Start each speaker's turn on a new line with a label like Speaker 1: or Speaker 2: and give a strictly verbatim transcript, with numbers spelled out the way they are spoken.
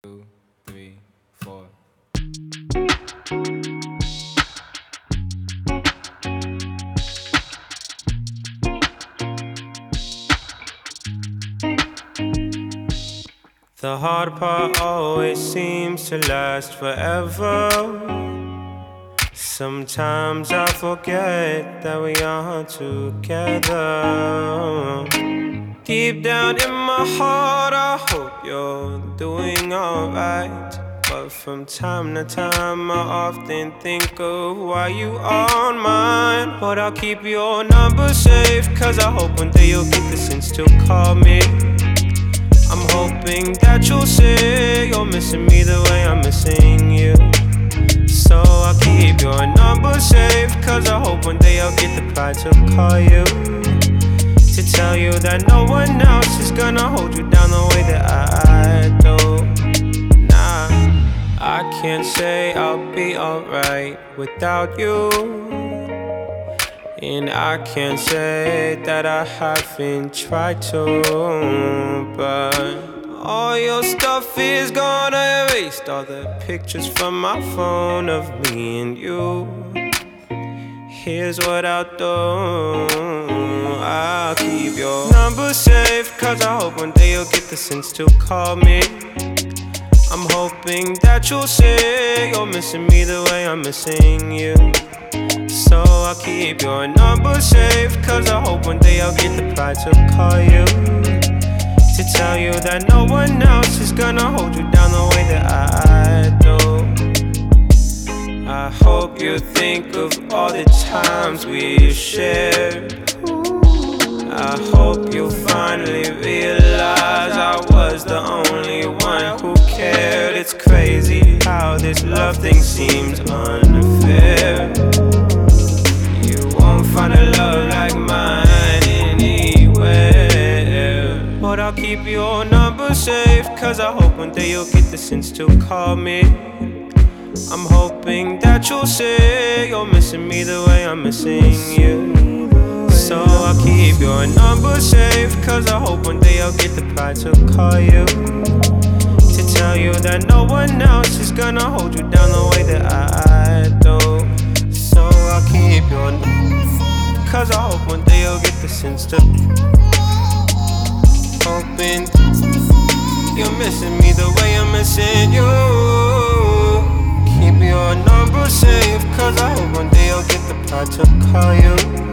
Speaker 1: two, three, four. The hard part always seems to last forever. Sometimes I forget that we are together. Deep down in my heart, I hope you're doing alright. But from time to time, I often think of why you aren't mine. But I'll keep your number safe, cause I hope one day you'll get the sense to call me. I'm hoping that you'll say you're missing me the way I'm missing you. So I'll keep your number safe, cause I hope one day I'll get the pride to call you, to tell you that no one else is gonna hold you down the way that I do. Nah, I can't say I'll be alright without you, and I can't say that I haven't tried to. But all your stuff is gone. I erased all the pictures from my phone of me and you. Here's what I'll do, I'll keep your number safe, cause I hope one day you'll get the sense to call me. I'm hoping that you'll say you're missing me the way I'm missing you. So I'll keep your number safe, cause I hope one day I'll get the pride to call you, to tell you that no one else is gonna hold you down the way that I do. I hope you think of all the times we shared. I hope you finally realize I was the only one who cared. It's crazy how this love thing seems unfair. You won't find a love like mine anywhere. But I'll keep your number safe, cause I hope one day you'll get the sense to call me. I'm hoping that you'll say you're missing me the way I'm missing you. So I'll keep your number safe, cause I hope one day I'll get the pride to call you, to tell you that no one else is gonna hold you down the way that I do. So I'll keep your number, cause I hope one day you'll get the sense to. Hoping you're missing me the way I'm missing you. Keep your number safe, cause I hope one day I'll get the pride to call you.